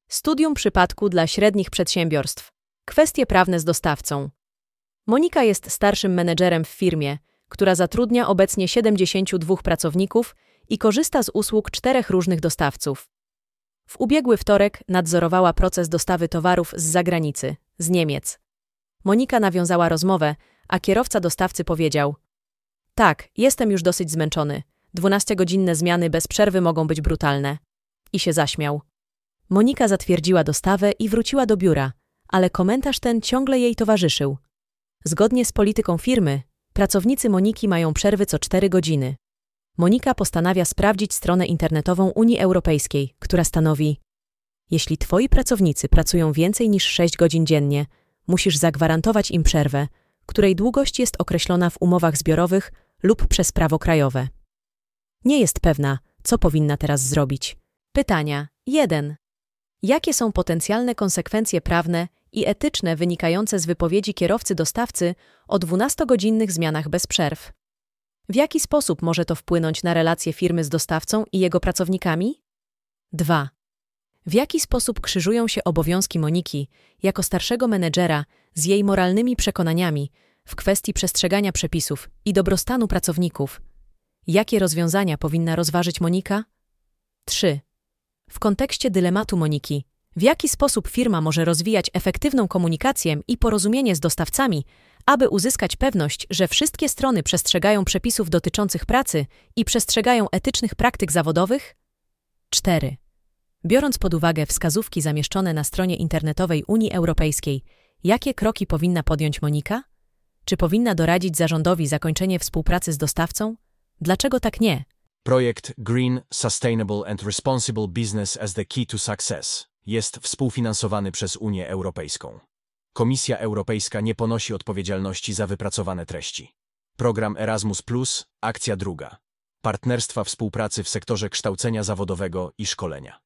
Studium przypadku dla średnich przedsiębiorstw. Kwestie prawne z dostawcą. Monika jest starszym menedżerem w firmie, która zatrudnia obecnie 72 pracowników i korzysta z usług 4 różnych dostawców. W ubiegły wtorek nadzorowała proces dostawy towarów z zagranicy, z Niemiec. Monika nawiązała rozmowę, a kierowca dostawcy powiedział: tak, jestem już dosyć zmęczony. 12-godzinne zmiany bez przerwy mogą być brutalne. I się zaśmiał. Monika zatwierdziła dostawę i wróciła do biura, ale komentarz ten ciągle jej towarzyszył. Zgodnie z polityką firmy, pracownicy Moniki mają przerwy co 4 godziny. Monika postanawia sprawdzić stronę internetową Unii Europejskiej, która stanowi: jeśli twoi pracownicy pracują więcej niż 6 godzin dziennie, musisz zagwarantować im przerwę, której długość jest określona w umowach zbiorowych lub przez prawo krajowe. Nie jest pewna, co powinna teraz zrobić. Pytania 1. Jakie są potencjalne konsekwencje prawne i etyczne wynikające z wypowiedzi kierowcy dostawcy o 12-godzinnych zmianach bez przerw? W jaki sposób może to wpłynąć na relacje firmy z dostawcą i jego pracownikami? 2. W jaki sposób krzyżują się obowiązki Moniki jako starszego menedżera z jej moralnymi przekonaniami w kwestii przestrzegania przepisów i dobrostanu pracowników? Jakie rozwiązania powinna rozważyć Monika? 3. W kontekście dylematu Moniki, w jaki sposób firma może rozwijać efektywną komunikację i porozumienie z dostawcami, aby uzyskać pewność, że wszystkie strony przestrzegają przepisów dotyczących pracy i przestrzegają etycznych praktyk zawodowych? 4. Biorąc pod uwagę wskazówki zamieszczone na stronie internetowej Unii Europejskiej, jakie kroki powinna podjąć Monika? Czy powinna doradzić zarządowi zakończenie współpracy z dostawcą? Dlaczego tak nie? Projekt Green, Sustainable and Responsible Business as the Key to Success jest współfinansowany przez Unię Europejską. Komisja Europejska nie ponosi odpowiedzialności za wypracowane treści. Program Erasmus+, akcja 2. Partnerstwa współpracy w sektorze kształcenia zawodowego i szkolenia.